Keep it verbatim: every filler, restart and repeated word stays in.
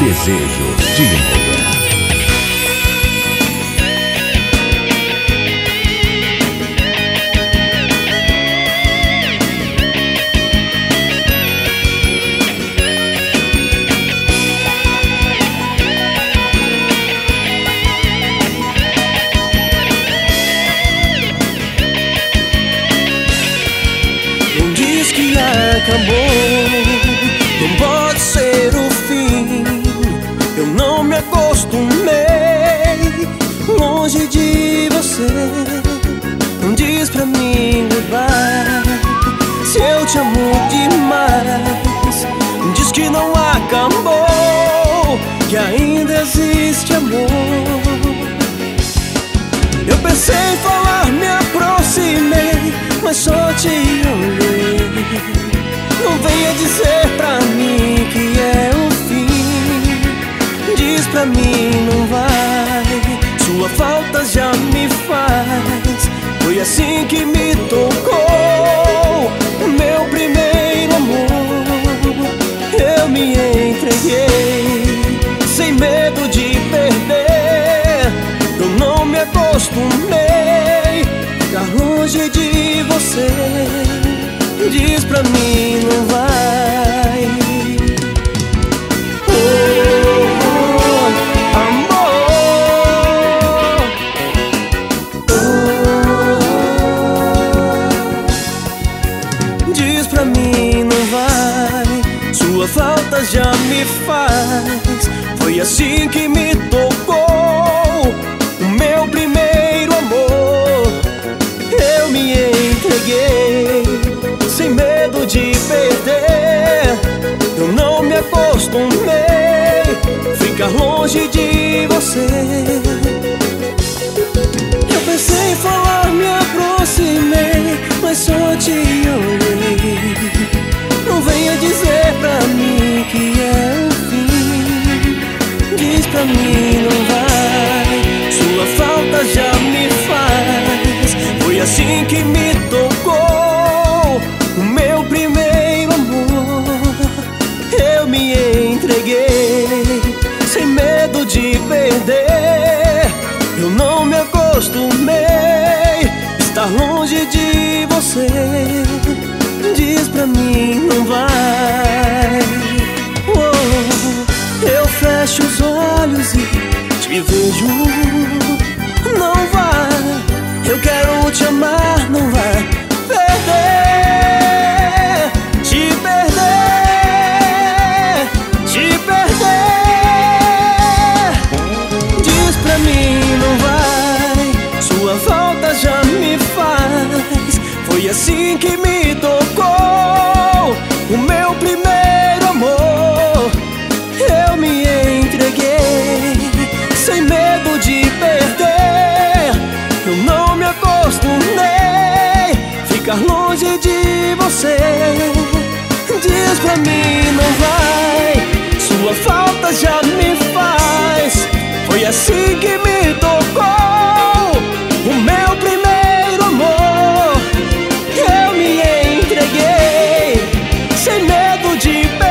Desejo de Mulher. Não diz que acabou, não pode ser o fim. Eu não me acostumei longe de você. Não diz pra mim goodbye, se eu te amo demais. Diz que não acabou, que ainda existe amor. Eu pensei em falar, me aproximei, mas só te olhei. Não venha dizer pra mim que é o fim. Diz pra mim não vai, sua falta já me faz. Foi assim que me tocou o meu primeiro amor. Eu me entreguei sem medo de perder. Eu não me acostumei ficar longe de você. Diz pra mim não vai. Oh, oh, amor. Oh, diz pra mim não vai, sua falta já me faz. Foi assim que me tocou o meu primeiro amor. Eu me entreguei sem medo de perder. Eu não me acostumei ficar longe de você. Eu pensei em falar, me aproximei, mas só te olhei. Não venha dizer pra mim que é o fim. Diz pra mim não vai, sua falta já me faz. Foi assim que me tocou o meu primeiro amor. Eu me entreguei sem medo de perder. Eu não me acostumei estar longe de você. Diz pra mim não vai. Oh, eu fecho os olhos e te vejo. Não vai, eu quero te amar, não vai perder, te perder, te perder. Diz pra mim não vai, sua falta já me faz. Foi assim que me tocou o meu primeiro amor. Eu me entreguei sem medo de perder. Eu não me acostumei ficar longe de você. Diz pra mim não vai, sua falta já me faz. Foi assim que me tocou o meu primeiro amor. Eu me entreguei sem medo de perder.